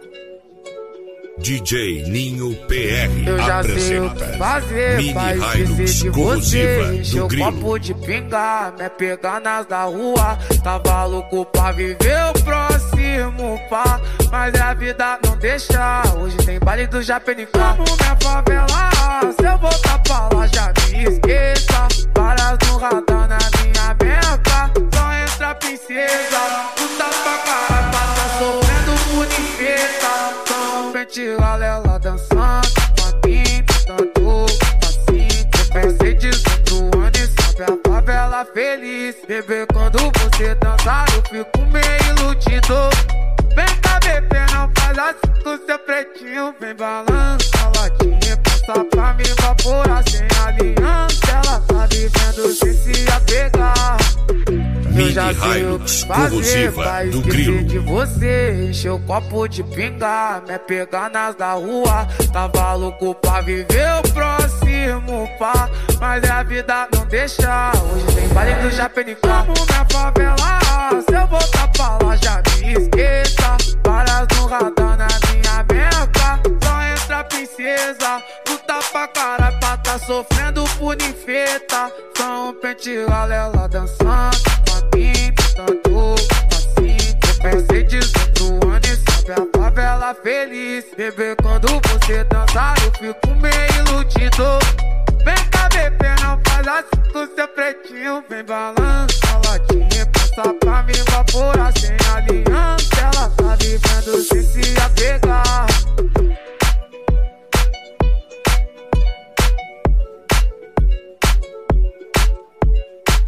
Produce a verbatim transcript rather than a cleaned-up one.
D J Ninho P R eu já apresenta sei o que fazer, Mini pra esquecer Hilux de corrosiva você. Encher do o Grilo. copo de pingar, me pegar nas da rua. Tava louco pra viver o próximo pá, mas a vida não deixa. Hoje tem baile do Japenicá. Como minha favela, se eu voltar pra lá já me esqueça. Várias no radar na minha meca, só entra princesa. Puta pra cara, passa sofrendo bonifeta. São ventilar ela dançando com a mim, tanto assim. Eu pensei dezoito anos e sabe a favela feliz. Bebê, quando você dançar eu fico meio iludido. Vem cá, bebê, não faz assim com seu pretinho. Vem balança a latinha, passa pra me evaporar sem aliança. Ela tá vivendo sem se apegar. Mini Hilux corrosiva do Grilo. De você, encher o copo de pingar, me pegar nas da rua. Tava louco pra viver o próximo pá, mas a vida não deixa. Hoje tem baile do Japenicá. Como minha favela, se eu voltar pra lá já me esqueça. Várias no radar na minha meca, só entra princesa. Luta pra cara, pra tá sofrendo punifeta. São pentear ela dançando com a mim, tanto assim. Eu pensei dezoito anos e sabe a favela feliz. Bebê, quando você dançar eu fico meio iludido. Vem cá, bebê, não faz assim com seu pretinho. Vem balança a latinha, passa pra me evaporar sem aliança. Ela tá vivendo sem se apegar.